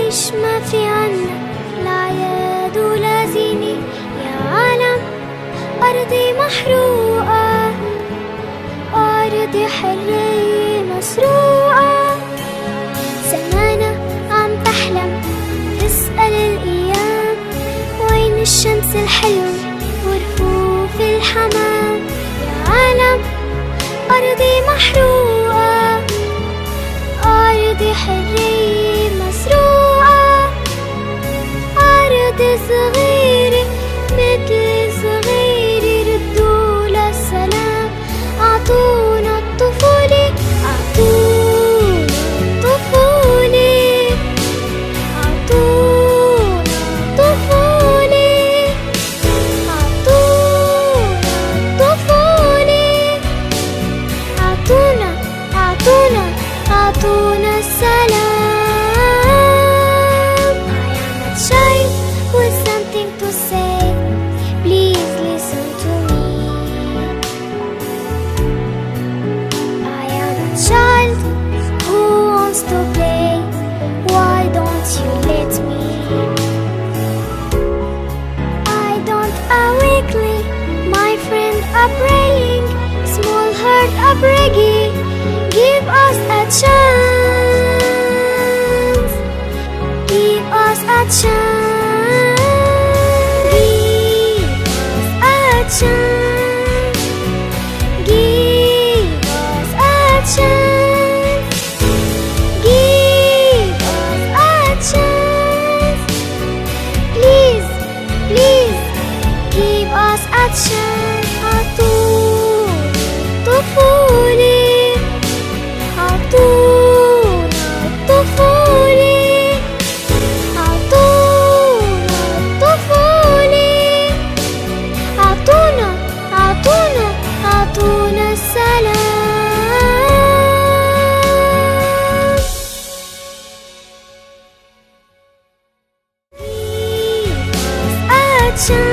نعيش ما في عنا لا يد ولا زينة. يا عالم أرضي محروقة، أرضي حرية مسروقة. زمانة عم تحلم تسأل الأيام وين الشمس الحلوة ورفوف الحمام. يا عالم أرضي محروقة، أرضي حرية مسروقة. أرضي صغيرة مثل صغيرة ردوا للسلام. أعطونا الطفولة، أعطونا الطفولة، أعطونا الطفولة، أعطونا الطفولة. أعطونا أعطونا أعطونا السلام. I am a child with something to say. Please listen to me. I am a child who wants to play. Why don't you let me? I don't awakely, my friend are praying. Small heart are begging. Give us a chance. Give us a chance. Give us a chance. Give us a chance. Give us a chance. Please, please, give us a chance. أعطونا الطفولة، أعطونا الطفولة، أعطونا الطفولة. أعطونا أعطونا أعطونا السلام. Give us a chance.